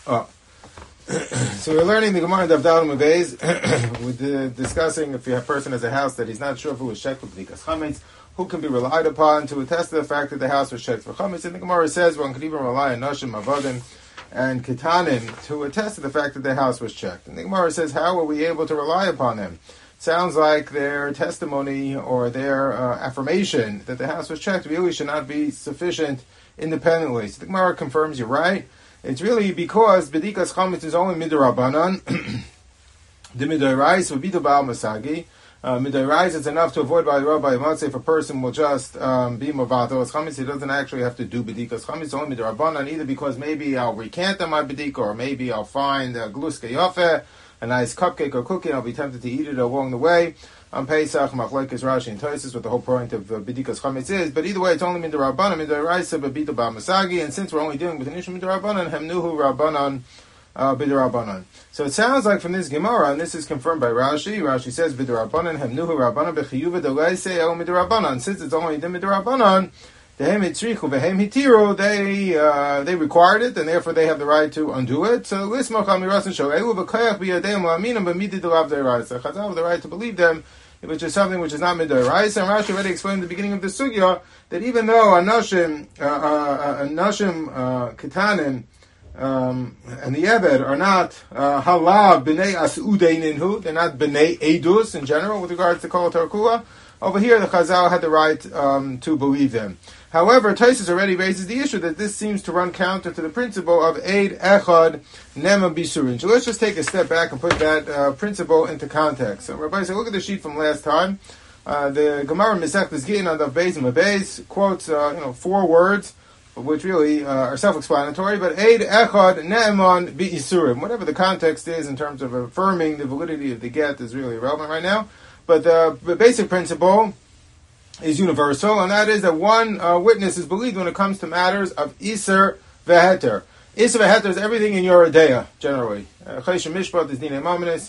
Oh. So we're learning the Gemara in Davdal Mavez. We're discussing if a person has a house that he's not sure if it was checked with B'dikas Chametz, who can be relied upon to attest to the fact that the house was checked for Chametz. And the Gemara says one could even rely on Nashim, Avadim, and Ketanim to attest to the fact that the house was checked. And the Gemara says, how are we able to rely upon them? Sounds like their testimony or their affirmation that the house was checked really should not be sufficient independently. So the Gemara confirms you're right. It's really because B'dikas Chametz is only Midrabanan. The Midorais would be the Baal Masagi. Midorais is enough to avoid by Rabbi Matzeh if a person will just be Mavato as Chametz. He doesn't actually have to do B'dikas Chametz. It's only Midrabanan, either because maybe I'll recant on my B'dika, or maybe I'll find Gluske Yafeh, a nice cupcake or cookie, and I'll be tempted to eat it along the way. On Pesach, Machlokes Rashi and Tosfos, what the whole point of B'dikas Chametz is. But either way, it's only Midrabanan, Midoraisa, B'bito Ba Masagi, and since we're only dealing with an issue Midrabanan, Hemnuhu Rabbanan, B'darabanan. So it sounds like from this Gemara, and this is confirmed by Rashi. Rashi says B'darabanan, Hemnuhu Rabbanan, B'chiyuva Delaise El Midrabanan. Since it's only the Midrabanan, Dehem Hitzrichu Vehem Hitiru, they required it, and therefore they have the right to undo it. So Lismach Amirasan Shoelu B'Kayach B'Yadeim La'aminam B'Midi Delav Deiraisa. Chazal have the right to believe them, which is something which is not Midoraisa. And Rashi already explained at the beginning of the Sugya that even though Anashim Ketanim and the Eved are not Halav B'nei Asudei Ninhu, they're not B'nei Edus in general with regards to Kol Tarkua, over here the Chazal had the right to believe them. However, Tosfos already raises the issue that this seems to run counter to the principle of Eid Echad Nema Bisurin. So let's just take a step back and put that principle into context. So Rabbi said, look at the sheet from last time. The Gemara Masechtas Gittin on the Beis and Beis quotes 4 words, which really are self-explanatory, but Eid Echad Ne'eman B'Isurim. Whatever the context is in terms of affirming the validity of the get is really irrelevant right now. But the basic principle is universal, and that is that one witness is believed when it comes to matters of Iser Veheter. Iser Veheter is everything in your Adeya, generally. Chayshim Mishpat is Dinei Mamanis,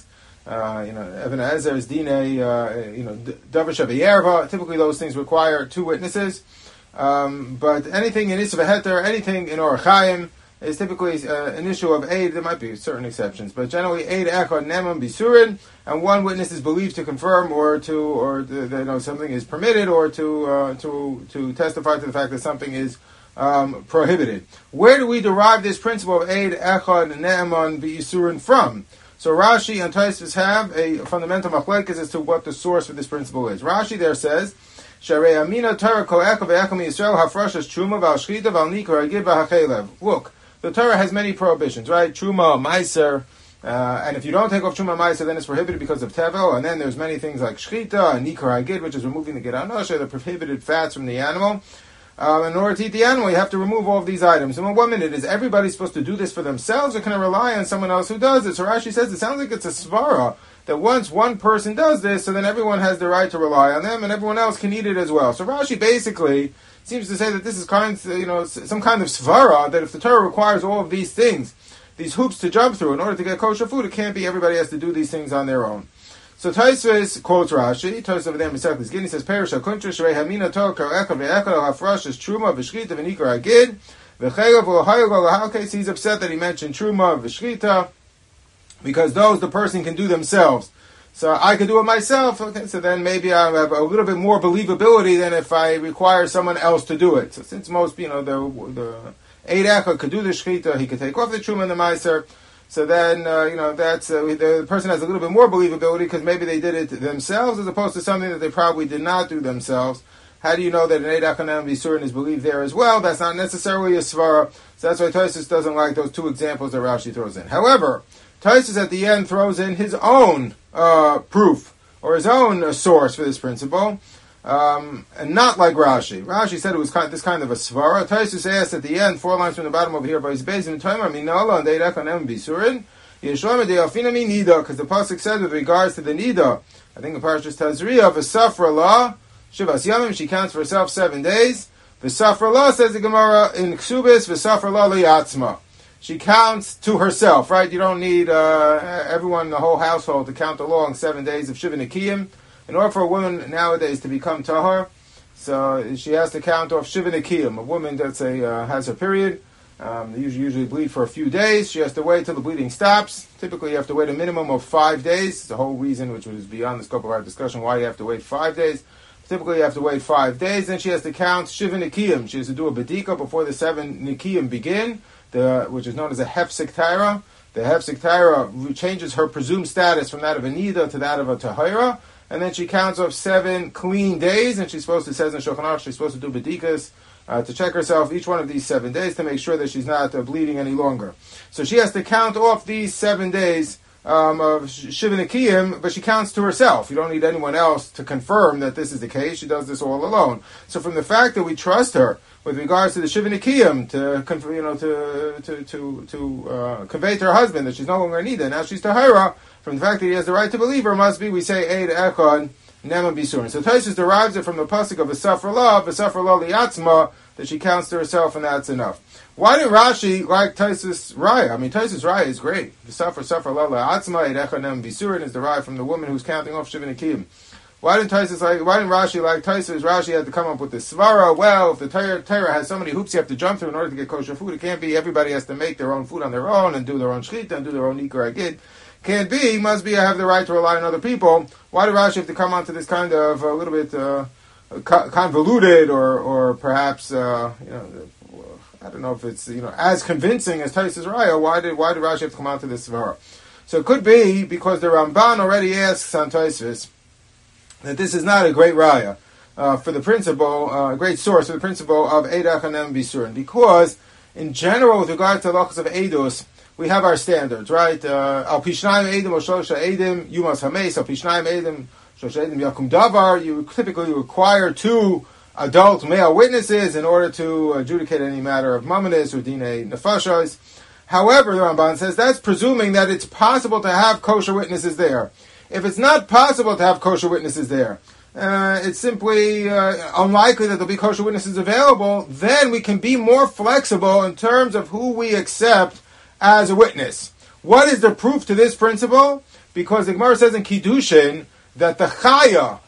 Even Ezer is Dinei, Davar Shavayerva. Typically those things require 2 witnesses. But anything in Iser Veheter, anything in Orach Chaim, is typically an issue of aid. There might be certain exceptions, but generally aid echad neman bisurin, and one witness is believed to confirm or something is permitted, or to testify to the fact that something is prohibited. Where do we derive this principle of aid echad neman bisurin from? So Rashi and Tosfos have a fundamental machlekes as to what the source for this principle is. Rashi there says, Sharei Amina Torah Kol Echad Ve'echad Yisrael Hafrashas Truma V'Al Shchita V'Al Nikar Agid V'Hachelev. Look, the Torah has many prohibitions, right? Truma, Meiser, and if you don't take off Truma, Meiser, then it's prohibited because of Tevel, and then there's many things like Shchita and Nikar Agid, which is removing the Gid Anosha, the prohibited fats from the animal. In order to eat the animal, you have to remove all of these items. And in 1 minute, is everybody supposed to do this for themselves, or can I rely on someone else who does it? So Rashi says it sounds like it's a svara, that once one person does this, so then everyone has the right to rely on them, and everyone else can eat it as well. So Rashi basically seems to say that this is some kind of svara, that if the Torah requires all of these things, these hoops to jump through in order to get kosher food, it can't be everybody has to do these things on their own. So Tosfos quotes Rashi. Tosfos over there in Masechtas Gittin says, Perish HaKuntra Shrei Hamina Torah Kar'echa Ve'echad Hafrash is Truma V'Shchita V'Nikar Agid V'Chelav V'Lohayog V'Lohakes. He's upset that he mentioned Truma V'Shchita because those the person can do themselves. So I could do it myself. Okay, so then maybe I have a little bit more believability than if I require someone else to do it. So since most, the Eid Echad could do the Shchita, he could take off the Truma and the Meiser. So then, that's the person has a little bit more believability because maybe they did it themselves as opposed to something that they probably did not do themselves. How do you know that an Eid Echad Ne'eman Bisurin is believed there as well? That's not necessarily a svara. So that's why Tosfos doesn't like those 2 examples that Rashi throws in. However, Tosfos at the end throws in his own proof or his own source for this principle, and not like Rashi. Rashi said it was this kind of a svara. Tosfos asked at the end, 4 lines from the bottom over here, by his base in Tomer Minala and Eid Echad Ne'eman Bisurin Yeshua De'Alfina Mi Nida, because the pasuk said with regards to the Nida, I think the Parashas Tazria, V'Safra La Shivas Yamim, she counts for herself 7 days. V'Safra La, says the Gemara in Ksubis, V'Safra La Li'atzma. She counts to herself, right? You don't need everyone in the whole household to count along 7 days of Shiva Nikiyim. In order for a woman nowadays to become Tahar, so she has to count off Shiva Nikiyim. A woman that's has her period, They usually bleed for a few days. She has to wait till the bleeding stops. Typically, you have to wait a minimum of 5 days. It's a whole reason, which was beyond the scope of our discussion, why you have to wait 5 days. Typically, you have to wait 5 days. Then she has to count Shiva Nikiyim. She has to do a Bedika before the 7 Nikiyim begin, which is known as a Hefsek Taira. The Hefsek Taira changes her presumed status from that of a Nida to that of a Tahira. And then she counts off 7 clean days, and she's supposed to, says in Shulchan Aruch, she's supposed to do Bedikas, to check herself each one of these 7 days to make sure that she's not bleeding any longer. So she has to count off these 7 days of Shiva Nikiyim, but she counts to herself. You don't need anyone else to confirm that this is the case. She does this all alone. So from the fact that we trust her with regards to the Shiva Nikiyim to convey to her husband that she's no longer Nida, now she's Tahira, from the fact that he has the right to believe her, must be, we say, Eid Echad, Neman Bisurin. So Taisus derives it from the pasuk of V'safra La liatzma, that she counts to herself, and that's enough. Why did Rashi like Taisus Raya? I mean, Taisus Raya is great. V'safra La liatzma, Eid Echad Neman Bisurin is derived from the woman who's counting off Shiva Nikiyim. Why didn't Rashi like Taisus? Rashi had to come up with this svara. Well, if the Torah has so many hoops you have to jump through in order to get kosher food, it can't be everybody has to make their own food on their own and do their own shchita and do their own nikar agid. Can't be. Must be. I have the right to rely on other people. Why did Rashi have to come onto this kind of a little bit convoluted or perhaps I don't know if it's as convincing as Taisus Raya? Why did Rashi have to come onto this svara? So it could be because the Ramban already asks on Taisus that this is not a great raya for the principle, a great source for the principle of Eidach and Neman Bisurin, because in general, with regard to halachos of Eidus, we have our standards, right? Al Pishnayim Eidim or Shosha Eidim, you must hameis. Al Pishnayim Eidim, Shosha Eidim Yakum Davar. You typically require 2 adult male witnesses in order to adjudicate any matter of mamanis or dinei nefashos. However, the Ramban says that's presuming that it's possible to have kosher witnesses there. If it's not possible to have kosher witnesses there, it's simply unlikely that there'll be kosher witnesses available, then we can be more flexible in terms of who we accept as a witness. What is the proof to this principle? Because the Gemara says in Kiddushin that the Chaya,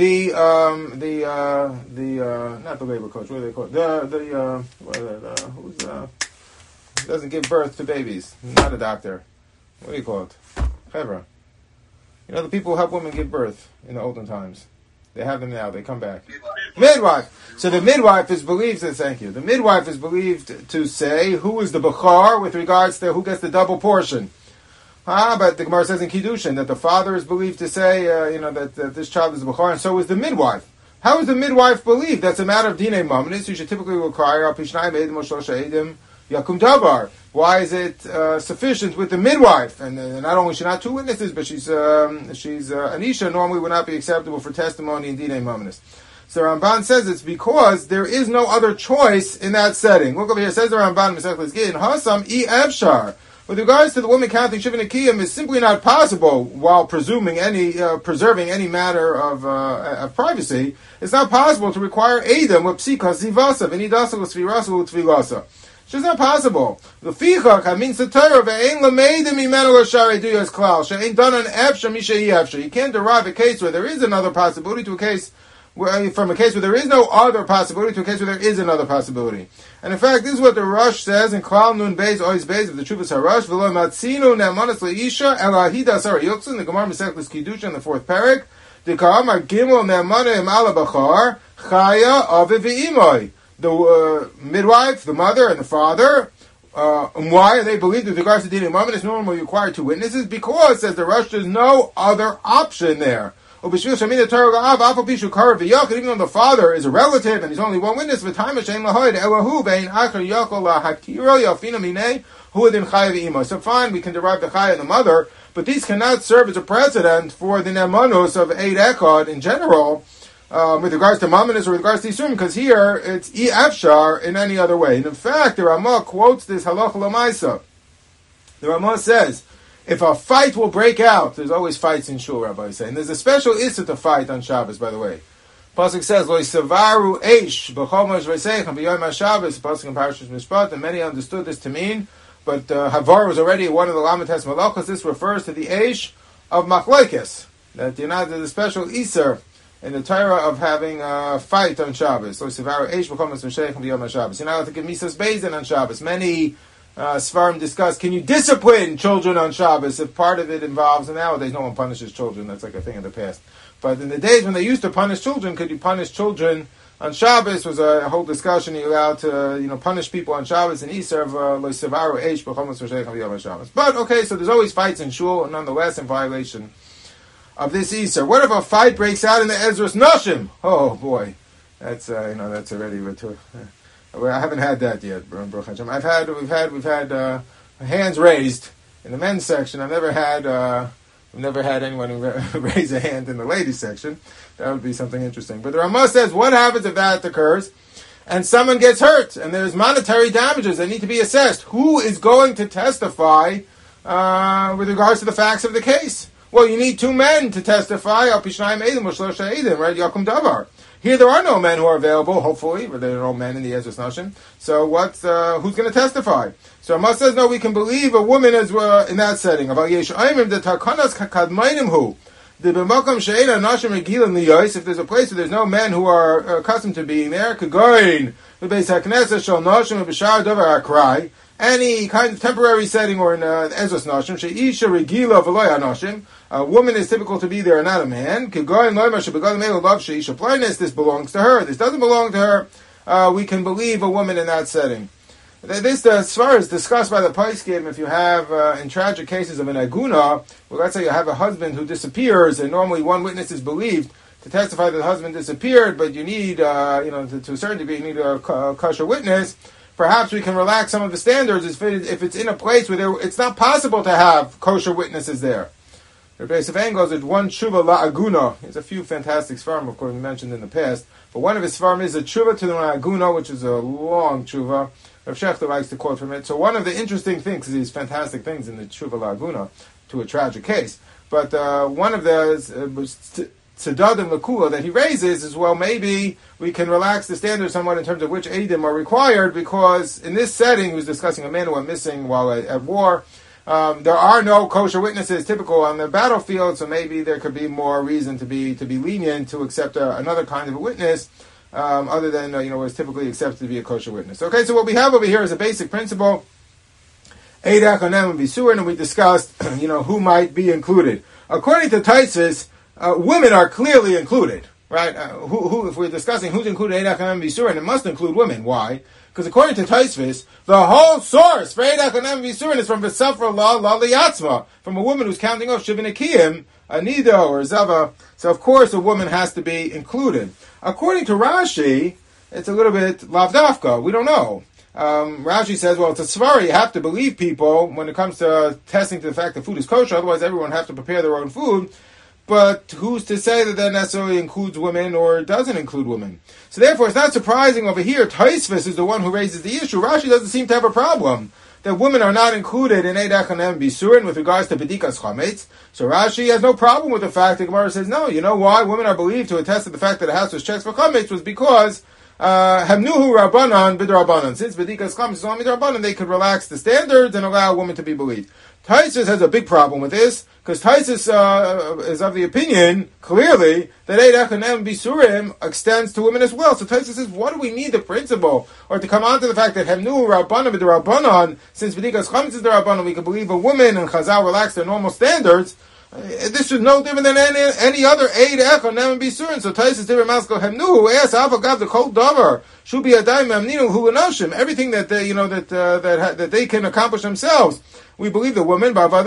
not the labor coach, what do they call it? Who doesn't give birth to babies? Not a doctor. What do you call it? Chevra. The people who help women give birth in the olden times. They have them now. They come back. Midwife. So the midwife is believed, thank you. The midwife is believed to say who is the Bechar with regards to who gets the double portion. But the Gemara says in Kiddushin that the father is believed to say, that this child is the Bechar, and so is the midwife. How is the midwife believed? That's a matter of Dinei Mamanis. You should typically require Al Pishnayim Eidim or Shosha Eidim Yakum Davar. Why is it sufficient with the midwife? And not only she's not 2 witnesses, but she's Anisha normally would not be acceptable for testimony in Dinei Mamanis. So Ramban says it's because there is no other choice in that setting. Look over here. It says the Ramban Masechtas Gittin Hasam I Efshar. With regards to the woman counting Shiva Nikiyim, is simply not possible while preserving any matter of privacy. It's not possible to require Eidim with Psika Zivasa V'nidasa L'Svirasa L'Tvilasa. It's just not possible. L'fichach means the Torah ve'ein l'meidim imenu l'sharei duyas klal she'ein done an efsha mishei efsha. You can't derive a case where there is another possibility from a case where there is no other possibility to a case where there is another possibility. And in fact, this is what the Rosh says in Klal Nun Beis Ois Beis of the Chuvas HaRosh. V'lo matzinu ne'amanas le'isha elahida sara yuksin. The Gemara Masechtas Kiddushin in the 4th parak. The Ka'amar Gimel ne'amana ala bachar chaya aviv v'imoi. The midwife, the mother, and the father. Why are they believed with regards to Dinei Mamanis? Normally require 2 witnesses because, says the Rosh, there's no other option there. Even though the father is a relative and he's only 1 witness, so fine, we can derive the chaya and the mother, but these cannot serve as a precedent for the nemanos of Eid Echad in general, with regards to Mamanis or with regards to Yisurim, because here it's Efshar in any other way. And in fact, the Ramah quotes this halacha l'maisa. The Ramah says, if a fight will break out, there's always fights in Shul, Rabbi is saying. There's a special issa to fight on Shabbos, by the way. Pasuk says, Lo Savaru Eish, B'chomash V'seichem, B'yom HaShabbos, Pasuk in Parashas Mishpat, and many understood this to mean, but Havar was already one of the Lamites Malachos. This refers to the Eish of Machlokes, that there's a special issa in the Torah of having a fight on Shabbos. So Sevaru Eish B'Chomas V'Sheich B'Yom HaShabbos. You're not allowed to give Misas Beis Din on Shabbos. Many Sfarim discuss, can you discipline children on Shabbos if part of it involves, and nowadays no one punishes children, that's like a thing of the past. But in the days when they used to punish children, could you punish children on Shabbos? Was a whole discussion. You're allowed to, punish people on Shabbos and Easter of Lo Sevaru Eish B'Chomas V'Sheich B'Yom HaShabbos. But okay, so there's always fights in shul, nonetheless in violation of this Easter. What if a fight breaks out in the Ezras Nashim? Oh boy, that's that's already I haven't had that yet, Baruch Hashem. We've had hands raised in the men's section. I've never had anyone raise a hand in the ladies section. That would be something interesting. But the Ramah says, what happens if that occurs and someone gets hurt and there's monetary damages that need to be assessed? Who is going to testify with regards to the facts of the case? Well, you need two men to testify. Right? Yakum Davar. Here there are no men who are available, hopefully, but there are no men in the Ezras Nashim. So who's going to testify? So Ramah says, no, we can believe a woman as well in that setting. If there's a place where there's no men who are accustomed to being there, any kind of temporary setting or in Ezras Nashim, she'isha regila v'loy hanashim, a woman is typical to be there, not a man. This belongs to her. This doesn't belong to her. We can believe a woman in that setting. This, as far as discussed by the Paiskim, if you have, in tragic cases of an aguna, well, let's say you have a husband who disappears, and normally one witness is believed to testify that the husband disappeared, but you need, to a certain degree, you need a kosher witness. Perhaps we can relax some of the standards if it's in a place where it's not possible to have kosher witnesses there. The base of Anglos is one tshuva la'aguna. There's a few fantastic svarim, of course, we mentioned in the past, but one of his svarim is a tshuva to the la'aguna, which is a long tshuva. Rav Shechter likes to quote from it. So one of the interesting things is these fantastic things in the tshuva la'aguna to a tragic case. But one of the tzedad and lakula that he raises is, well, maybe we can relax the standards somewhat in terms of which eidim are required, because in this setting, he was discussing a man who went missing while at war. There are no kosher witnesses typical on the battlefield, so maybe there could be more reason to be lenient to accept another kind of a witness, other than what is typically accepted to be a kosher witness. Okay, so what we have over here is a basic principle, Eidach Onem and Bisurin, and we discussed who might be included. According to Taisus, women are clearly included, right? Who if we're discussing who's included Eidach Onem and Bisurin, it must include women. Why? Because according to Taisvis, the whole source for Eidach Onem and Bisurin is from V'safra La Liyatzma, from a woman who's counting off Shivin Akiyim, a Nido or Zava. So of course a woman has to be included. According to Rashi, it's a little bit lavdafka. We don't know. Rashi says, well, it's a svar. You have to believe people when it comes to testing to the fact that food is kosher. Otherwise, everyone have to prepare their own food. But who's to say that necessarily includes women or doesn't include women? So therefore, it's not surprising over here. Taisvis is the one who raises the issue. Rashi doesn't seem to have a problem that women are not included in Eidach Onem Bisurin with regards to Bedikas Chametz. So Rashi has no problem with the fact that Gemara says, no, you know why? Women are believed to attest to the fact that a house was checked for Chametz was because Hamnuhu Rabbanan B'Drabbanan. Since Bedikas Chametz is only B'Drabbanan, they could relax the standards and allow a woman to be believed. Taisus has a big problem with this, because Taisus is of the opinion, clearly, that Eidach Onem Bisurim extends to women as well. So Taisus says, what do we need the principle? Or to come on to the fact that Hemnu Rabbanan B'Drabbanan, since B'dikas Chametz is the Rabbanan, we can believe a woman and Chazal relax their normal standards. This is no different than any other Eidach Onem Bisurim. So Taisus Divrei Maskal Hemnu, Es Avagav the Kol Davar, Shubi Adayim Amninu Hu Anoshim, everything that they, that they can accomplish themselves. We believe the woman, we believe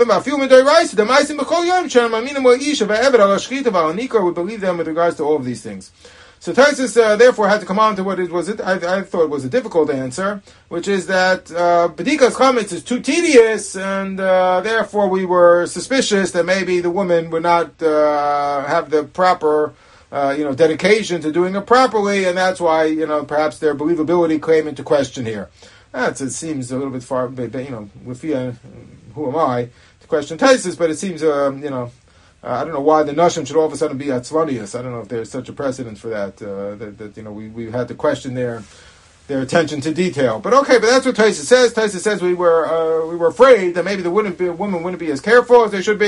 them with regards to all of these things. So Taisus therefore had to come on to what it was. I thought was a difficult answer, which is that Bedikas Chametz is too tedious, and therefore we were suspicious that maybe the woman would not have the proper dedication to doing it properly, and that's why perhaps their believability came into question here. It seems a little bit far, with who am I to question Taisus, but it seems, I don't know why the Nashim should all of a sudden be Atzvanius. I don't know if there's such a precedent for that, we had to question their attention to detail. But okay, but that's what Taisus says. Taisus says we were afraid that maybe the woman wouldn't be as careful as they should be,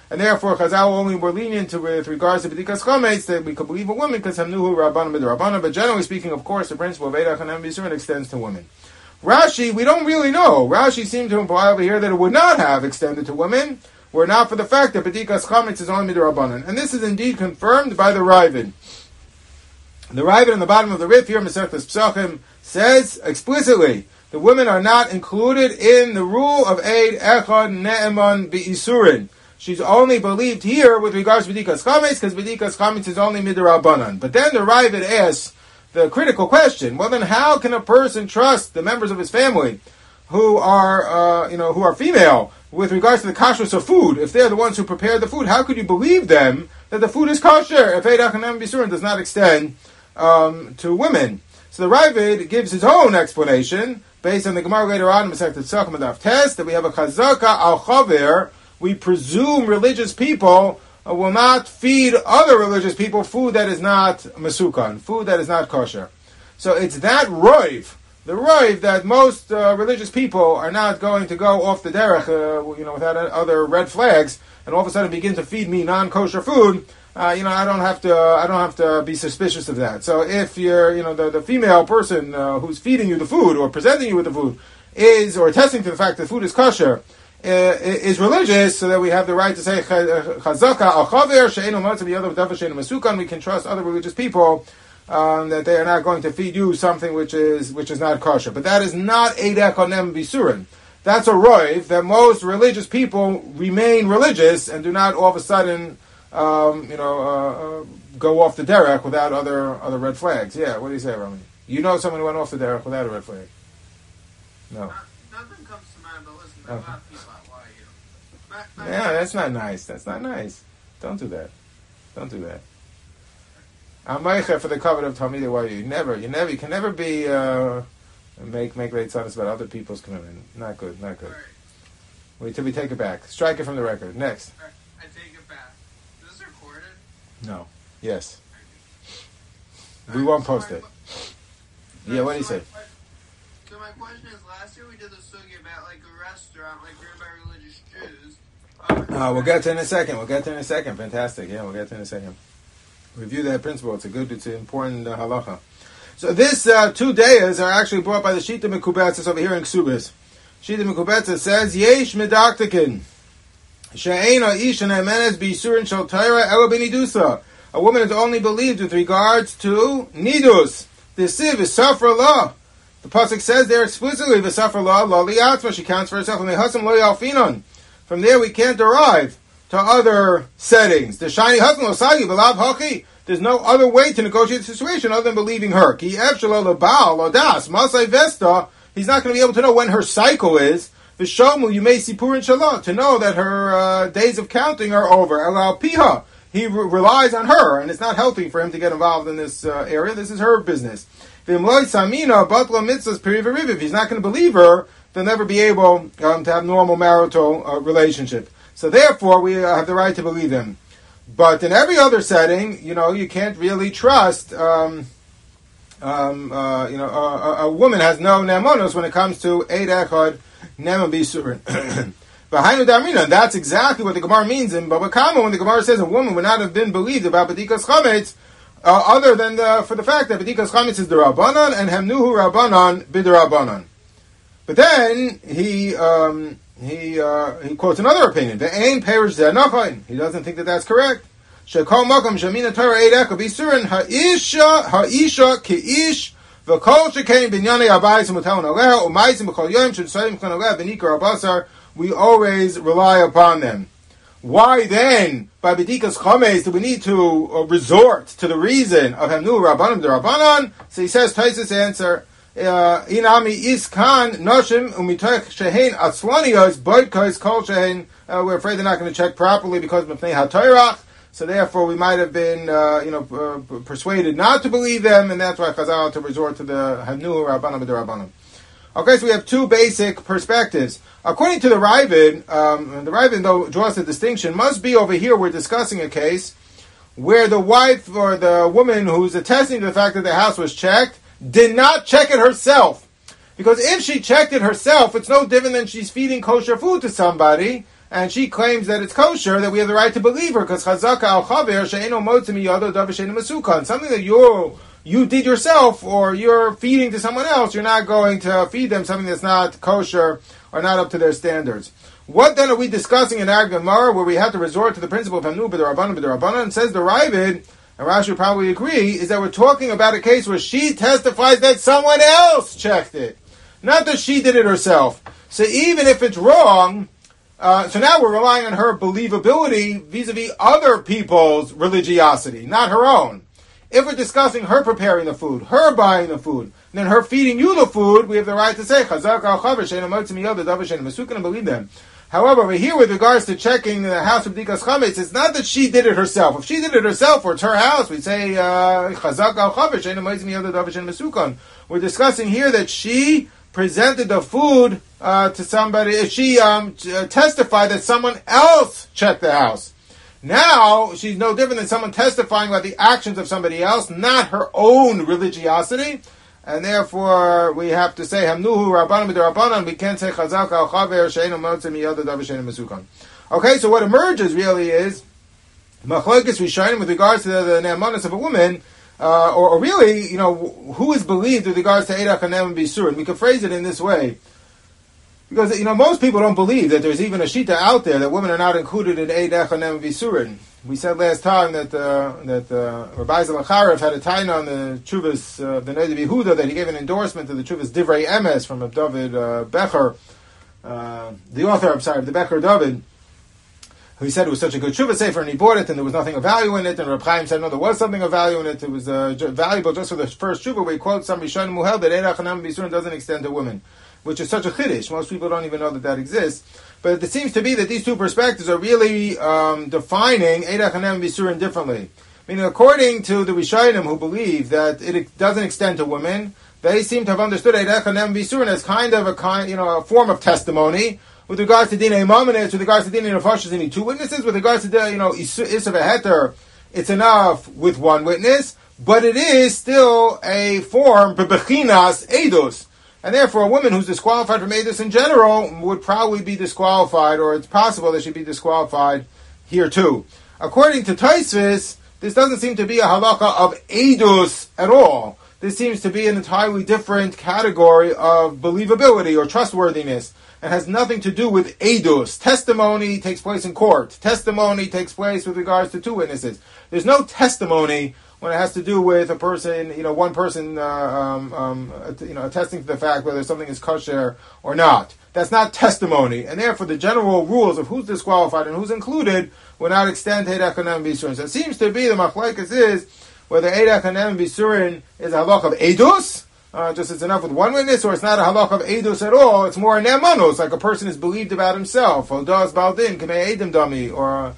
And therefore, Chazal only were lenient with regards to B'dikas Chametz that we could believe a woman because Hamnuhu Rabbanan B'Drabbanan. But generally speaking, of course, the principle of Eidach and B'Yisurin extends to women. Rashi, we don't really know. Rashi seemed to imply over here that it would not have extended to women, were not for the fact that B'dikas Chametz is only Midrabbanan. And this is indeed confirmed by the Ravid. The Ravid on the bottom of the Rif here, Masechtas Pesachim, says explicitly, the women are not included in the rule of Eid Echad Ne'eman B'Yisurin. She's only believed here with regards to B'dikas Chametz, because B'dikas Chametz is only Midrabbanan. But then the Ravid asks the critical question, well then how can a person trust the members of his family who are, who are female with regards to the kashrus of food? If they're the ones who prepared the food, how could you believe them that the food is kosher if Eidach and B'Yisurin does not extend to women? So the Ravid gives his own explanation based on the Gemara later on in Masechet Pesachim Daf Tes that we have a chazaka al chaver. We presume religious people will not feed other religious people food that is not mesukan, food that is not kosher. So it's that roiv, the roiv that most religious people are not going to go off the derech, without other red flags, and all of a sudden begin to feed me non-kosher food. I don't have to be suspicious of that. So if you're, the female person who's feeding you the food or presenting you with the food is, or attesting to the fact that food is kosher, is religious, so that we have the right to say chazaka al chaver she'enu matzah b'yadav davar she'enu mesukan. We can trust other religious people that they are not going to feed you something which is not kosher. But that is not Eidach Onem B'Yisurin. That's a roiv that most religious people remain religious and do not all of a sudden go off the derech without other red flags. Yeah, what do you say, Rami? You know someone who went off the derech without a red flag? No. Nothing comes to mind, but listen, there are a lot of people that lie you. Yeah, that's not nice. That's not nice. Don't do that. I'm meicher for the covenant of Talmidei Wayu. You can never be make leitzanos about other people's commitment. Not good. Right. Wait till we take it back. Strike it from the record. Next. Right. I take it back. Is this recorded? No. Yes. We won't post it. Yeah, what do you say? So my question is, last year we did the sugi about like a restaurant like run by religious Jews. We'll get to it in a second. Fantastic. Yeah, we'll get to it in a second. Review that principle. It's an important halacha. So this 2 dayas are actually brought by the Shita Mekubetzes over here in Ksubis. Shita Mekubetzes says, Yesh medaktikin. She'ena ish ne'emenes b'yisurin shel Torah ela b'nidusa. A woman is only believed with regards to nidus. The siv is suffer law. The pasuk says there explicitly, "V'safar la liatzma." She counts for herself, and mehasam lo yalfinon. From there, we can't derive to other settings. The shiny husband lo sagi b'lav hachi. There's no other way to negotiate the situation other than believing her. Ki efshalo lebal lodas masay vesta. He's not going to be able to know when her cycle is. V'shomu yumei sipurin shalah, to know that her days of counting are over. Elal piha. He relies on her, and it's not healthy for him to get involved in this area. This is her business. If he's not going to believe her, they'll never be able to have normal marital relationship. So therefore, we have the right to believe them. But in every other setting, you can't really trust. A woman has no nemonos when it comes to Eid Echad Ne'eman B'Yisurin. That's exactly what the Gemara means in Baba Kama when the Gemara says a woman would not have been believed about B'dikas Chametz, other than for the fact that B'dikas Chametz is the Rabbanan and Hamnuhu Rabbanan B'Drabbanan. But then he quotes another opinion. Ve'ein perish ze'anachain. He doesn't think that that's correct. Shekol makam shamina Torah eid echad b'yisurin ha'isha ke'ish v'kol shekein binyanei abayis u'mutalon aleha u'maisim b'chol yom sh'tzayim b'chol aleha v'nikar abasar. We always rely upon them. Why then, by B'dikas Chametz, do we need to resort to the reason of Hamnu Rabbanim D'Rabbanan? So he says, Taisus answer, Inami iskan noshim umitoch shehen atzlaniyos boitkos kol shehen. We're afraid they're not going to check properly because of Mepnei HaTorah. So therefore, we might have been, persuaded not to believe them, and that's why Chazal to resort to the Hamnu Rabbanim D'Rabbanan. Okay, so we have two basic perspectives. According to the Ravid, the Ravid, though, draws the distinction, must be over here we're discussing a case where the wife or the woman who's attesting to the fact that the house was checked did not check it herself. Because if she checked it herself, it's no different than she's feeding kosher food to somebody, and she claims that it's kosher, that we have the right to believe her, because chazaka al chaver she'eno motzim yado davar she'eno masukan. Something that you did yourself, or you're feeding to someone else, you're not going to feed them something that's not kosher or not up to their standards. What then are we discussing in our Gemara, where we have to resort to the principle of Hamnu b'derabbanan b'derabbanan? And says the Ravid, and Rashi would probably agree, is that we're talking about a case where she testifies that someone else checked it, not that she did it herself. So even if it's wrong, so now we're relying on her believability vis-a-vis other people's religiosity, not her own. If we're discussing her preparing the food, her buying the food, and then her feeding you the food, we have the right to say, Chazak al chaver she'eno motzim yado davar she'eno masukan, and believe them. However, over here, with regards to checking the house of Bdikas Chametz, it's not that she did it herself. If she did it herself, or it's her house, we'd say, Chazak al chaver she'eno motzim yado davar she'eno masukan. We're discussing here that she presented the food to somebody. She testified that someone else checked the house. Now, she's no different than someone testifying about the actions of somebody else, not her own religiosity. And therefore, we have to say, Hamnuhu Rabbanan b'derabbanan, we can't say Chazak al chaver she'eno motzim yado davar she'eno masukan. Okay, so what emerges really is, Machlokes Rishonim with regards to the ne'emanos of a woman, or really, who is believed with regards to Eidach HaNe'eman B'Yisurin. We could phrase it in this way. Because, most people don't believe that there's even a shita out there that women are not included in Eidach HaNe'eman B'Yisurin. We said last time that Rabbi Zalacharev had a taina on the Chuvas, the Noda B'Yehuda, that he gave an endorsement to the Chuvas Divrei Emes from David Becher, the author, the Becher David, who he said it was such a good Chuvah Sefer, and he bought it, and there was nothing of value in it, and Reb Chaim said, no, there was something of value in it, it was valuable just for the first Chuvah, where he quotes some Rishonim who held that Eidach HaNe'eman B'Yisurin doesn't extend to women, which is such a chiddush. Most people don't even know that exists. But it seems to be that these two perspectives are really defining Eidach HaNe'eman B'Yisurin differently. Meaning, according to the Rishonim who believe that it doesn't extend to women, they seem to have understood Eidach HaNe'eman B'Yisurin as a form of testimony. With regards to Dinei Mamonis, with regards to Dinei Nefashos, you need two witnesses. With regards to Isav Heter, it's enough with one witness, but it is still a form, Bebechinas Eidos. And therefore, a woman who's disqualified from Eidos in general would probably be disqualified, or it's possible that she'd be disqualified here too. According to Tosfos, this doesn't seem to be a halacha of Eidos at all. This seems to be an entirely different category of believability or trustworthiness. It has nothing to do with Eidos. Testimony takes place in court. Testimony takes place with regards to two witnesses. There's no testimony when it has to do with a person, one person, attesting to the fact whether something is kosher or not. That's not testimony. And therefore, the general rules of who's disqualified and who's included will not extend to Eidach HaNe'eman B'Yisurin. So it seems to be the machlokes is whether Eidach HaNe'eman B'Yisurin is a halach of Eidos, just it's enough with one witness, or it's not a halach of Eidos at all. It's more ne'emanos, like a person is believed about himself. Or das baldin kamei edim dami, or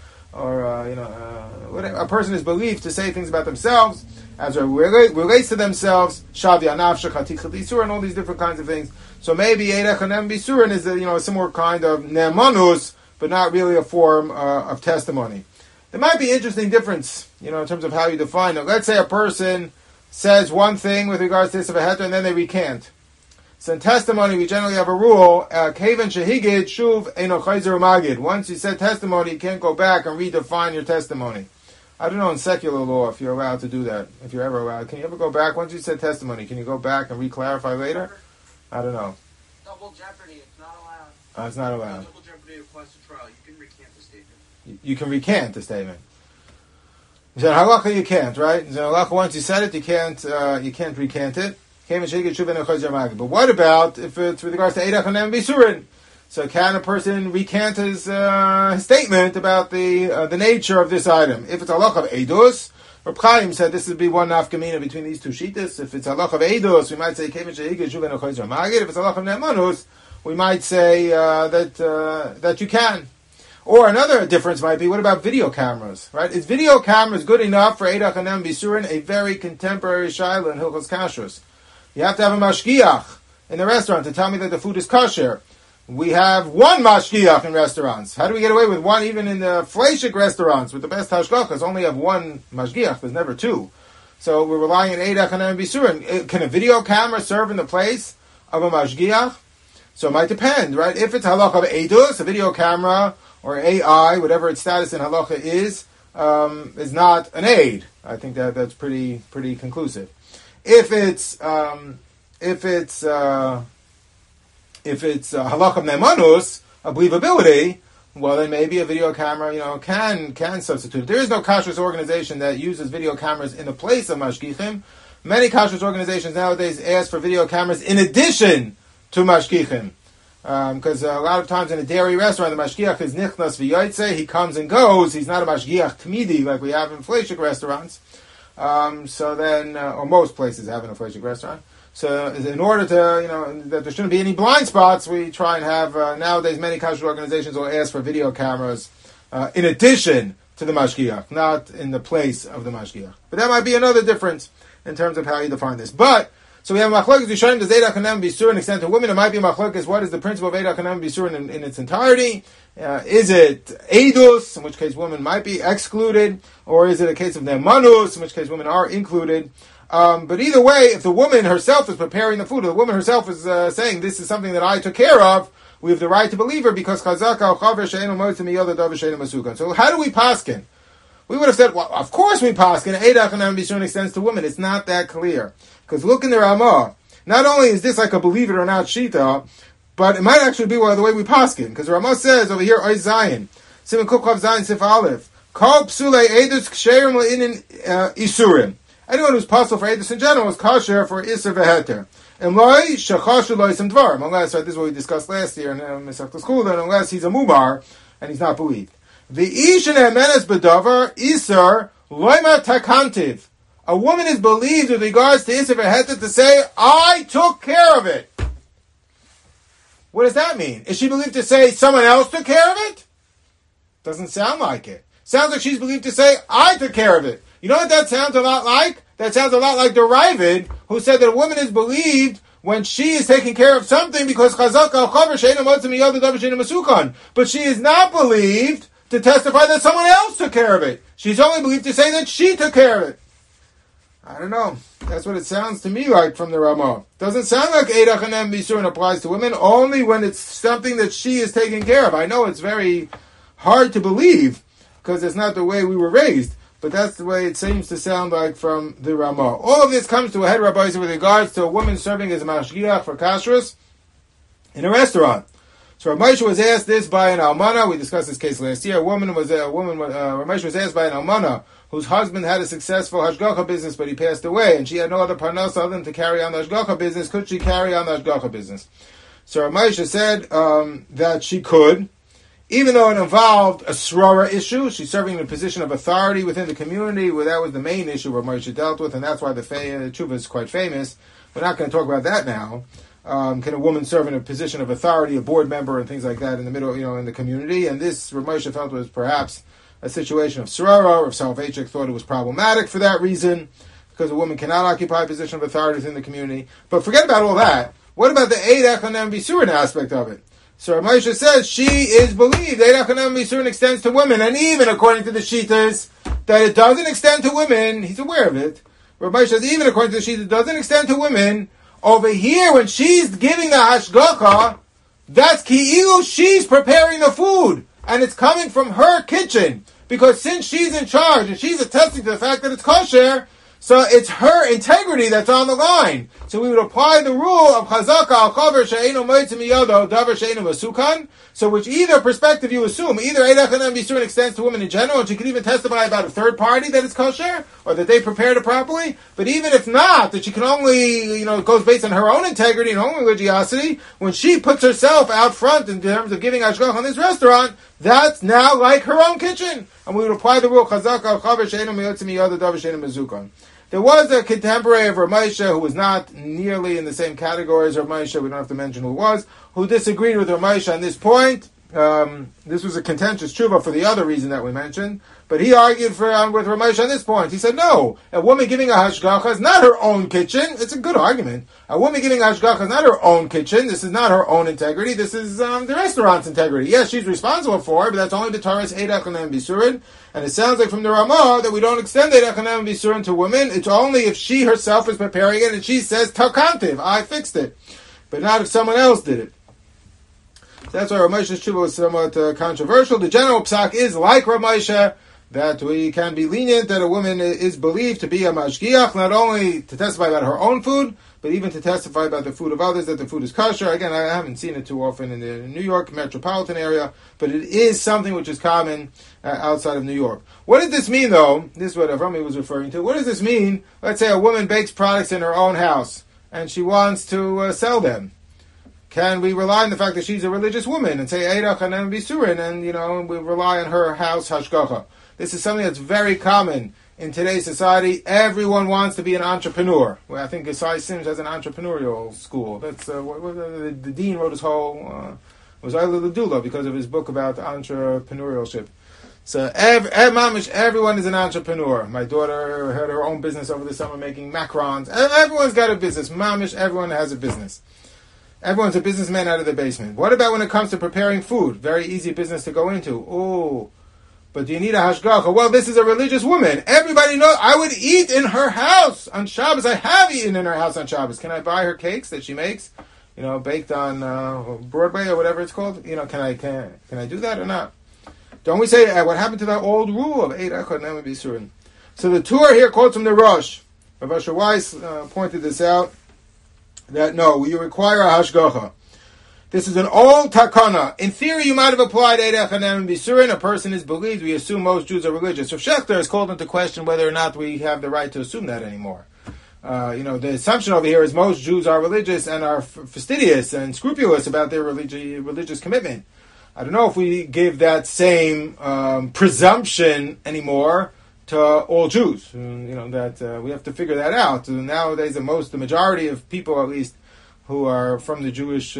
a person is believed to say things about themselves as it relates to themselves. Shavi anav shachati chadisur, and all these different kinds of things. So maybe Eidach HaNe'eman B'Yisurin is a similar kind of ne'emanos, but not really a form of testimony. There might be an interesting difference, in terms of how you define it. Let's say a person says one thing with regards to this of a heter, and then they recant. So in testimony, we generally have a rule, Kaven shehigid shuv eno chayzer magid. Once you said testimony, you can't go back and redefine your testimony. I don't know in secular law if you're allowed to do that, if you're ever allowed. Can you ever go back? Once you said testimony, can you go back and re-clarify later? I don't know. Double jeopardy, it's not allowed. It's not allowed. Double jeopardy applies to trial. You can recant the statement. You can recant the statement. So halacha you can't, right? So halacha, once you said it, you can't recant it. But what about if it's with regards to Eidach HaNe'eman B'Yisurin? So can a person recant his statement about the nature of this item? If it's halacha of Eidos, Reb Chaim said this would be one nafkamina between these two shitas. If it's halacha of Eidos, we might say Kemen Shehigid Shuv Eno Chayzer Magid. If it's halacha of Ne'emanus, we might say that you can. Or another difference might be, what about video cameras, right? Is video cameras good enough for Eidach HaNe'eman B'Yisurin, a very contemporary shaila in Hilchos Kashrus? You have to have a mashgiach in the restaurant to tell me that the food is kosher. We have one mashgiach in restaurants. How do we get away with one even in the fleishik restaurants with the best hashgachas? Only have one mashgiach, there's never two. So we're relying on Eidach HaNe'eman B'Yisurin. Can a video camera serve in the place of a mashgiach? So it might depend, right? If it's halach of Eidus, a video camera or AI, whatever its status in halacha is not an aid. I think that's pretty conclusive. If it's halacha nemanus, a believability, well, then maybe a video camera, can substitute. There is no kashrus organization that uses video cameras in the place of mashgichim. Many kashrus organizations nowadays ask for video cameras in addition to mashgichim. Because a lot of times in a dairy restaurant, the mashgiach is nichnas v'yotze. He comes and goes. He's not a mashgiach tmidi like we have in fleishik restaurants. So then, or most places have in a fleishik restaurant. So in order to, that there shouldn't be any blind spots, we try and have, nowadays many kashrus organizations will ask for video cameras in addition to the mashgiach, not in the place of the mashgiach. But that might be another difference in terms of how you define this. But, so we have machlokes Rishonim, does Eid HaKanem Bisur an extent to women? It might be machlokes, what is the principle of Eid HaKanem Bisur in its entirety? Is it Eidus, in which case women might be excluded, or is it a case of Nemanus, in which case women are included? But either way, if the woman herself is preparing the food, or the woman herself is saying, this is something that I took care of, we have the right to believe her, because Chazaka al-Chaver she'enu motzim yada davar she'enu masukan. So how do we paskin? We would have said, well, of course we paskin. Eid HaKanem Bisur extends to women. It's not that clear. Because look in the Ramah. Not only is this like a believe it or not shita, but it might actually be the way we paskin. Because the Ramah says over here, Oy Zayin, Simon Kukhav Zayin Sif Aleph, Kol psulei edus ksherim le'inin isurim. Anyone who's possible for edus in general is kosher for iser veheter. And loy shechashu loy some dvarim. Unless, this is what we discussed last year in Masechtas Chulin, unless he's a mubar and he's not believed. The ishin emenes bedavar iser loyma takantiv. A woman is believed with regards to iser veheter to say, I took care of it. What does that mean? Is she believed to say someone else took care of it? Doesn't sound like it. Sounds like she's believed to say, I took care of it. You know what that sounds a lot like? That sounds a lot like the Ravid, who said that a woman is believed when she is taking care of something because chazak al-chaver she'enu motzim yada davar she'enu masukan. But she is not believed to testify that someone else took care of it. She's only believed to say that she took care of it. I don't know. That's what it sounds to me like from the Ramah. Doesn't sound like Eid HaKanem Bisur applies to women, only when it's something that she is taking care of. I know it's very hard to believe, because it's not the way we were raised, but that's the way it seems to sound like from the Ramah. All of this comes to a head rabbi with regards to a woman serving as a mashgiach for kashrus in a restaurant. So Rav Moshe was asked this by an almana. We discussed this case last year. Rav Moshe was asked by an almana whose husband had a successful hashgacha business, but he passed away, and she had no other parnas other than to carry on the hashgacha business. Could she carry on the hashgacha business? So Rav Moshe said that she could, even though it involved a srora issue. She's serving in a position of authority within the community, where that was the main issue Rav Moshe dealt with, and that's why the tshuva is quite famous. We're not going to talk about that now. Can a woman serve in a position of authority, a board member, and things like that in the middle, in the community? And this Rav Moshe felt was perhaps a situation of srora, or if Soloveitchik thought it was problematic for that reason, because a woman cannot occupy a position of authority within the community. But forget about all that. What about the Eid HaKanem Bisur aspect of it? So Rav Moshe says she is believed. Eid HaKanem Bisur extends to women, and even according to the Shitas, that it doesn't extend to women. He's aware of it. Rav Moshe says even according to the Shitas, it doesn't extend to women. Over here, when she's giving the hashgacha, that's ki'ilu, she's preparing the food, and it's coming from her kitchen, because since she's in charge and she's attesting to the fact that it's kosher, so it's her integrity that's on the line. So we would apply the rule of chazaka al-chaver she'enu motzim yada davar she'enu masukan. So which either perspective you assume, either Eid HaKanem Bisur extends to women in general, and she could even testify about a third party that it's kosher, or that they prepared it properly. But even if not, that she can only, it goes based on her own integrity and her own religiosity, when she puts herself out front in terms of giving hashgacha on this restaurant, that's now like her own kitchen. And we would apply the rule chazaka al-chaver she'enu motzim yada davar she'enu masukan. There was a contemporary of Rav Moshe who was not nearly in the same category as Rav Moshe, we don't have to mention who it was, who disagreed with Rav Moshe on this point. This was a contentious tshuva for the other reason that we mentioned, but he argued with Rav Moshe on this point. He said, no, a woman giving a hashgacha is not her own kitchen. It's a good argument. A woman giving a hashgacha is not her own kitchen. This is not her own integrity. This is the restaurant's integrity. Yes, she's responsible for it, but that's only the Torah's Eid HaKanem Bisurin. And it sounds like from the Ramah that we don't extend Eid HaKanem Bisurin to women. It's only if she herself is preparing it and she says, Takantiv, I fixed it. But not if someone else did it. So that's why Rav Moshe's tshuva was somewhat controversial. The general psak is like Rav Moshe, that we can be lenient, that a woman is believed to be a mashgiach, not only to testify about her own food, but even to testify about the food of others, that the food is kosher. Again, I haven't seen it too often in the New York metropolitan area, but it is something which is common outside of New York. What does this mean, though? This is what Avrami was referring to. What does this mean? Let's say a woman bakes products in her own house, and she wants to sell them. Can we rely on the fact that she's a religious woman and say Eidach Hanem Bisurin, and we rely on her house hashgacha? This is something that's very common in today's society. Everyone wants to be an entrepreneur. Well, I think Esai Sims has an entrepreneurial school. That's the dean wrote his whole was Ayla Ladula because of his book about entrepreneurship. So everyone is an entrepreneur. My daughter had her own business over the summer making macarons. Everyone's got a business. Mamish, everyone has a business. Everyone's a businessman out of the basement. What about when it comes to preparing food? Very easy business to go into. Oh, but do you need a hashgacha? Well, this is a religious woman. Everybody knows I would eat in her house on Shabbos. I have eaten in her house on Shabbos. Can I buy her cakes that she makes? Baked on Broadway or whatever it's called. Can I do that or not? Don't we say what happened to that old rule of 8 echad never be surin? So the Torah here quotes from the Rosh. Rav Asher Weiss pointed this out. That no, you require a hashgacha. This is an old takana. In theory, you might have applied Eid Echad and Bisurin. A person is believed. We assume most Jews are religious. So Schechter has called into question whether or not we have the right to assume that anymore. The assumption over here is most Jews are religious and are fastidious and scrupulous about their religious commitment. I don't know if we give that same presumption anymore to all Jews. That we have to figure that out. Nowadays, the majority of people, at least, who are from the Jewish,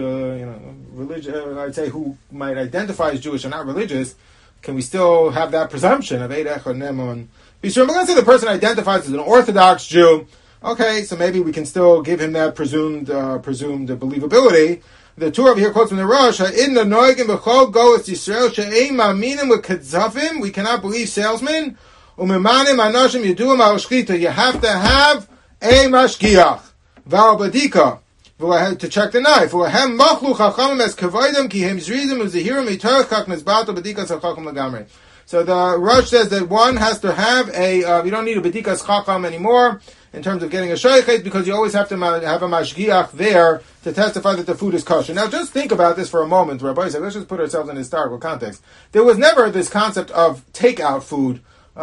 religion, I'd say, who might identify as Jewish are not religious, can we still have that presumption of Eid Echad Nemon? But let's say the person identifies as an Orthodox Jew. Okay, so maybe we can still give him that presumed believability. The Torah over here quotes from the Rosh, in the Noigim B'chol Goes Yisrael She'ein Ma'aminim L'Kadzavim, we cannot believe salesmen. U'mimanim Anoshim Yeduim Al Shchita, you have to have a Mashgiach. V'al Badika, to check the knife. V'lahem Machlu Chachamim Es Kavodim Ki Hem Zridim U'Zehirim Yitorach Kach Nezbato Badikas HaChacham L'Gamrei. So the Rosh says that one has to have you don't need a Badikas Chacham anymore in terms of getting a Shaychet, because you always have to have a Mashgiach there to testify that the food is kosher. Now just think about this for a moment, Rabbi said. Let's just put ourselves in historical context. There was never this concept of takeout food.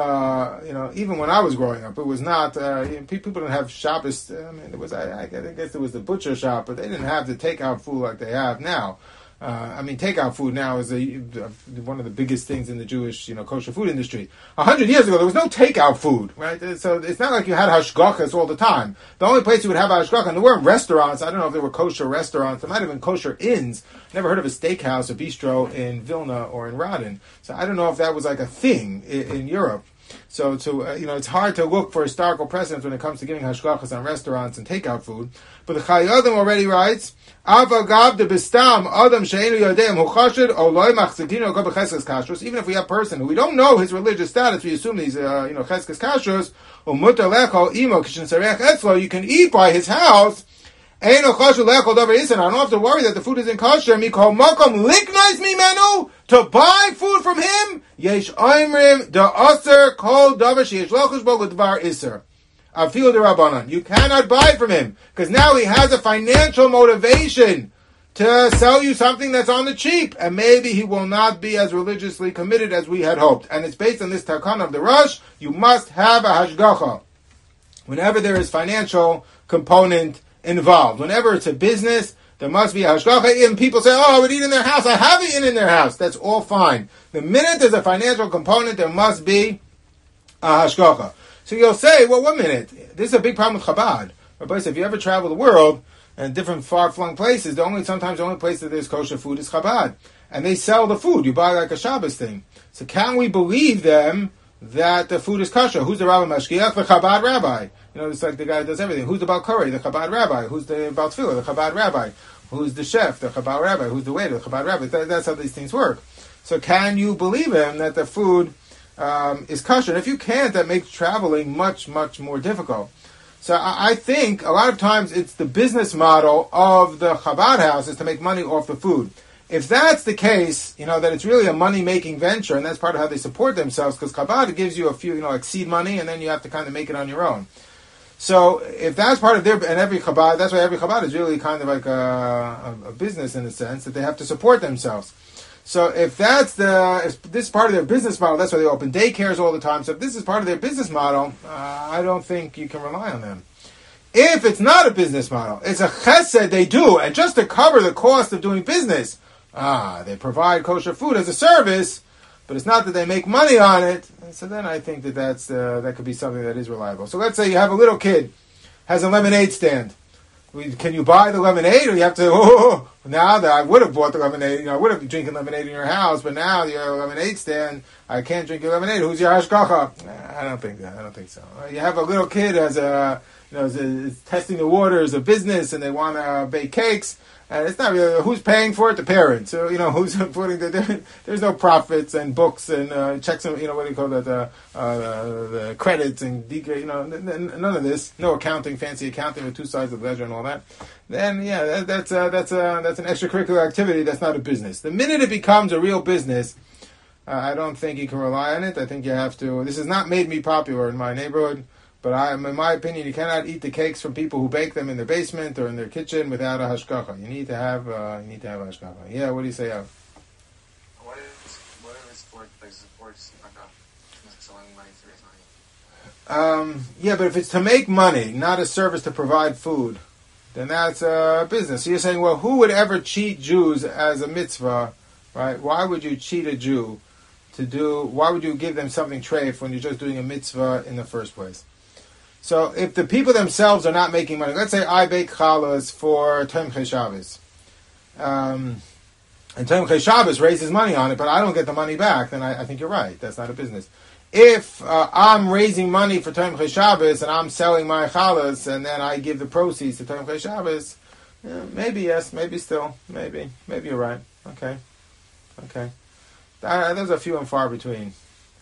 Even when I was growing up, it was not. People didn't have Shabbos. There was. I guess there was the butcher shop, but they didn't have the takeout food like they have now. Takeout food now is one of the biggest things in the Jewish, kosher food industry. 100 years ago, there was no takeout food, right? So it's not like you had hashgachas all the time. The only place you would have hashgacha, and there weren't restaurants. I don't know if there were kosher restaurants. There might have been kosher inns. Never heard of a steakhouse, a bistro in Vilna or in Radin. So I don't know if that was like a thing in Europe. So it's hard to look for historical precedents when it comes to giving hashgachas on restaurants and takeout food. But the Chai Adam already writes, Avagav de Bistam Adam Sheinu Yodeim Hu Chashid Oloi Machzedino Go B'Cheskes Kashrus. Even if we have a person who we don't know his religious status, we assume he's Cheskes Kashrus. Umutar Lecho Imo Kishin Sarech Etzlo. You can eat by his house. I don't have to worry that the food isn't kosher. Mikol Makom Liknais Mimenu, to buy food from him. Yesh Oimrim Da Aser Kol Davar Sheyesh Lochush Bo L'Dvar Iser. Afil de Rabbanan. You cannot buy from him because now he has a financial motivation to sell you something that's on the cheap, and maybe he will not be as religiously committed as we had hoped. And it's based on this takana of the Rosh. You must have a hashgacha whenever there is financial component involved. Whenever it's a business, there must be a hashgacha. And people say, I would eat in their house. I have eaten in their house. That's all fine. The minute there's a financial component, there must be a hashgacha. So you'll say, well, 1 minute. This is a big problem with Chabad. Rabbi said, if you ever travel the world and different far-flung places, sometimes the only place that there's kosher food is Chabad. And they sell the food. You buy like a Shabbos thing. So can we believe them that the food is kosher? Who's the Rabbi Mashgiach? The Chabad rabbi. It's like the guy that does everything. Who's the Baal Korei? The Chabad rabbi. Who's the Baal Tefillah? The Chabad rabbi. Who's the chef? The Chabad rabbi. Who's the waiter? The Chabad rabbi. That's how these things work. So can you believe him that the food is kosher? And if you can't, that makes traveling much, much more difficult. So I think a lot of times it's the business model of the Chabad house is to make money off the food. if that's the case, that it's really a money-making venture, and that's part of how they support themselves, because Chabad gives you a few, like seed money, and then you have to kind of make it on your own. So if that's part of and every Chabad, that's why every Chabad is really kind of like a business in a sense, that they have to support themselves. So if this is part of their business model, that's why they open daycares all the time. So if this is part of their business model, I don't think you can rely on them. If it's not a business model, it's a chesed they do, and just to cover the cost of doing business, they provide kosher food as a service, but it's not that they make money on it. And so then I think that could be something that is reliable. So let's say you have a little kid, has a lemonade stand. Can you buy the lemonade, or you have to, now that I would have bought the lemonade, I would have been drinking lemonade in your house, but now you're a lemonade stand, I can't drink your lemonade. Who's your hashgacha? I don't think so. You have a little kid is testing the waters of business, and they want to bake cakes, and it's not really who's paying for it, the parents. So who's putting there's no profits and books and checks and what do you call that, the credits and none of this, no accounting, fancy accounting with two sides of the ledger and all that. Then that's an extracurricular activity. That's not a business. The minute it becomes a real business, I don't think you can rely on it. I think you have to. This has not made me popular in my neighborhood. But in my opinion, you cannot eat the cakes from people who bake them in their basement or in their kitchen without a hashgacha. You need to have a hashgacha. Yeah, what do you say, Al? What is sports selling money to raise money? Yeah, but if it's to make money, not a service to provide food, then that's a business. So you're saying, well, who would ever cheat Jews as a mitzvah, right? Why would you cheat a Jew why would you give them something treif when you're just doing a mitzvah in the first place? So if the people themselves are not making money, let's say I bake challahs for Tomchei Shabbos, and Tomchei Shabbos raises money on it, but I don't get the money back, then I think you're right. That's not a business. If I'm raising money for Tomchei Shabbos and I'm selling my challahs and then I give the proceeds to Tomchei Shabbos, maybe yes, maybe still, maybe you're right. Okay. There's a few and far between.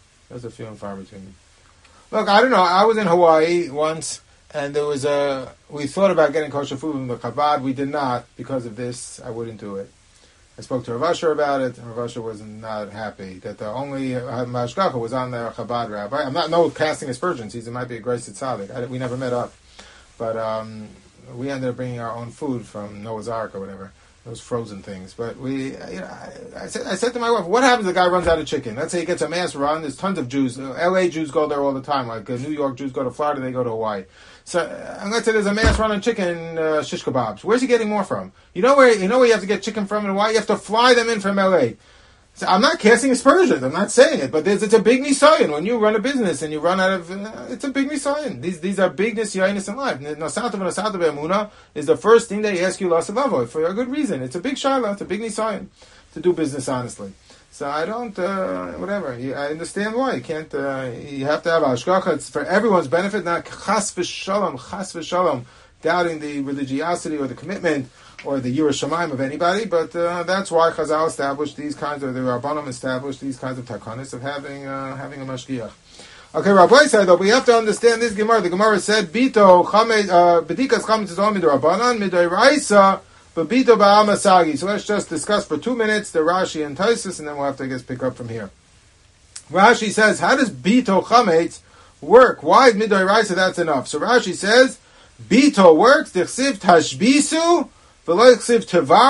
Look, I don't know. I was in Hawaii once, and we thought about getting kosher food from the Chabad. We did not because of this. I wouldn't do it. I spoke to Rav Asher about it, and Rav Asher was not happy that the only mashgacha was on the Chabad rabbi. I'm not casting aspersions. He might be a great tzaddik. We never met up, but we ended up bringing our own food from Noah's Ark or whatever. Those frozen things. But I said to my wife, what happens if the guy runs out of chicken? Let's say he gets a mass run. There's tons of Jews. LA Jews go there all the time. Like New York Jews go to Florida, they go to Hawaii. So let's say there's a mass run on chicken, shish kebabs. Where's he getting more from? You know where you have to get chicken from in Hawaii? You have to fly them in from LA. So I'm not casting aspersions. I'm not saying it, but it's a big nisayon when you run a business and you run out of. It's a big nisayon. These are big nisayonis in life. Nosata v'nosata be'emuna is the first thing they ask you lasavavo for a good reason. It's a big shaila. It's a big nisayon to do business honestly. So I don't whatever. I understand why you can't. You have to have hashgacha. It's for everyone's benefit, not chas v'shalom, doubting the religiosity or the commitment or the Yiras Shamayim of anybody, but that's why Chazal established these kinds of, the Rabbanim established these kinds of takanis of having a mashgiach. Okay, Rabbi said though, we have to understand this Gemara. The Gemara said, Bito bedikas chametz is all midrabanan, midoraisa, but Bito ba'amasagi. So let's just discuss for 2 minutes the Rashi and Taisus, and then we'll have to pick up from here. Rashi says, how does Bito chametz work? Why is midoraisa? That's enough. So Rashi says, Bito works, dichsiv tashbisu, Rashi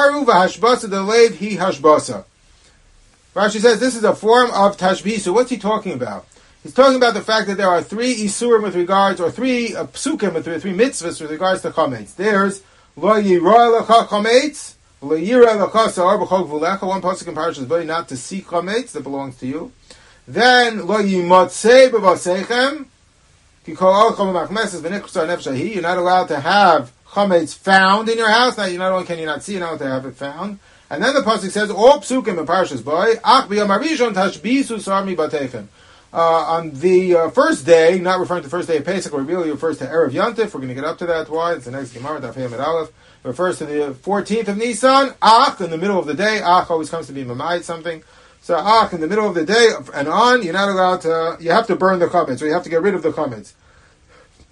says this is a form of tashbisu. What's he talking about? He's talking about the fact that there are 3 isurim with regards, or 3 psukim, with 3 mitzvahs with regards to chametz. There's lo yira lecha chametz, lo yira lecha sa'ar b'chok v'ulecha. One pasuk in Parashas Bo, not to seek chametz that belongs to you. Then lo yimotzei b'vasechem, ki kol alchom v'machmeses v'nichsar nefshahi. You're not allowed to have chametz found in your house. Now, not only can you not see, you know to have it found. And then the pasuk says, "All psukim in Parashas Bo, ach b'yom harishon tashbisu sarmi batechem." On the first day, not referring to the first day of Pesach, it really refers to Erev Yontif. We're going to get up to that. Why? It's the next Gemara, Daf Hey Amud Aleph. It refers to the 14th of Nisan. Ach, in the middle of the day. Ach always comes to be mamayit something. So ach, in the middle of the day and on, you're not allowed to. You have to burn the chametz, or you have to get rid of the chametz.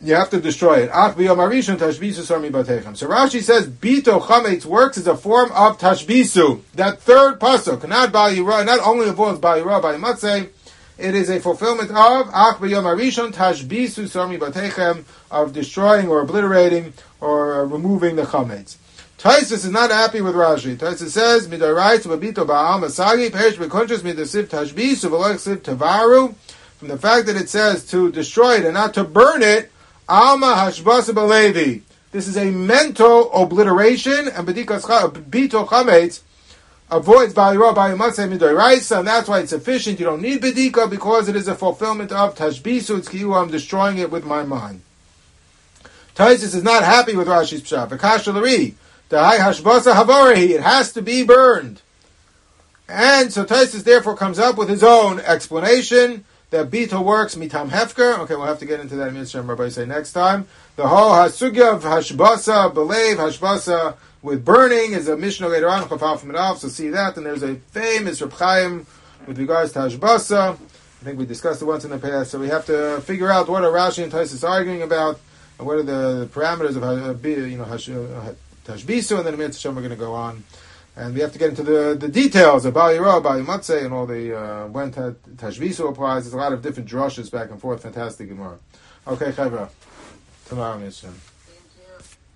You have to destroy it. Ach b'yom harishon tashbisu sarmi batechem. So Rashi says, bito chametz works as a form of tashbisu. That third pasuk, not Bal Yirah, not only avoids Bal Yirah, Bal Yimatzeh, it is a fulfillment of Ach b'yom harishon tashbisu sarmi batechem, of destroying or obliterating or removing the chametz. Taisus is not happy with Rashi. Taisus says, Midaraitz babito ba'al masagi, perish b'kuntrus midasiv tashbisu v'loich siv tavaru. From the fact that it says to destroy it and not to burn it, Alma hashbasa b'levi. This is a mental obliteration, and bito chametz avoids ba'yirah ba'yimatzeh midaraitz, and that's why it's sufficient. You don't need bedika because it is a fulfillment of tashbisu. It's kiyu, I'm destroying it with my mind. Taisus is not happy with Rashi's pshat. V'kash l'ri. The high hashbasa havarehi, it has to be burned. And so Taisus therefore comes up with his own explanation that bito works mitam hefker. Okay, we'll have to get into that in Mitzvah Rabbi say next time. The whole hasugya of hashbasa, belev, hashbasa with burning is a Mishnah later on, chafal from it off, so see that. And there's a famous Reb Chaim with regards to hashbasa. I think we discussed it once in the past, so we have to figure out what are Rashi and Taisus arguing about, and what are the parameters of Tashbisu, and then in Mitzvah we're going to go on. And we have to get into the details of Bal Yirah, Bal Yimatzeh, and all the, when Tashbisu applies. There's a lot of different drushes back and forth. Fantastic Gemara. Okay, Chavra. Tomorrow, Mitzvah.